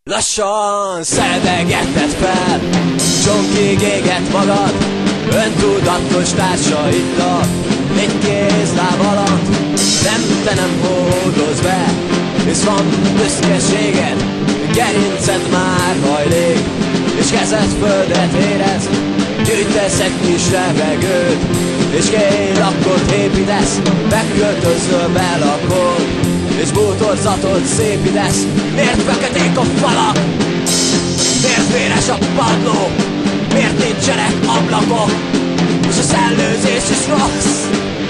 Lassan szedegetted fel, csonkig éget magad, öntudatos társaiddal, egy kézláb alatt. Nem, te nem hódolsz be, hisz van büszkeséged, gerinced már hajlék, és kezed földet érez. Gyűjtesz egy kis levegőt, és kéllakot építesz, megköltözöl, belakod, és bútorzatot szépítesz. Miért feketék a falak? Miért véres a padló? Miért nincsenek ablakok? És a szellőzés is rossz.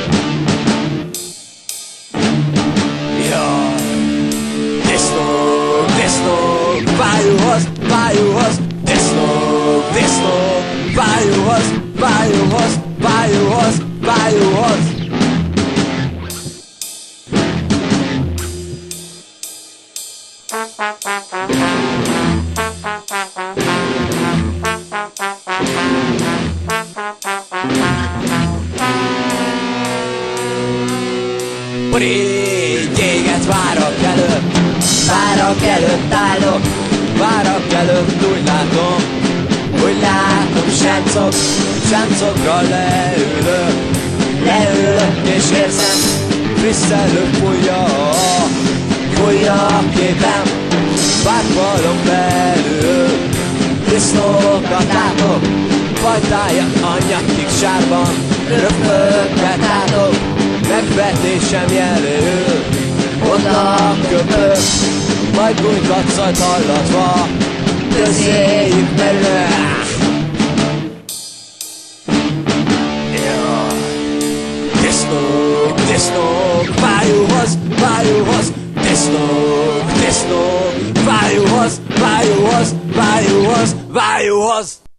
Jaj, disznók, disznók, vájúhoz, vájúhoz, disznók, disznók, vájúhoz, vájúhoz, vájúhoz, vájúhoz. Éget várak előtt állok, várak előtt úgy látom, sáncokra leülök, és érzem, friss előbb fújja a képem, várfalon belül, disznókat látok, fajtája anyakig sárban, röpöket átok, megvetésem jelöl, oda köpök, majd bújtatszajt hallatva, közéjük merül. Disznók, disznók, vájúhoz, vájúhoz, disznók, disznók, vájúhoz, vájúhoz, vájúhoz, vájúhoz.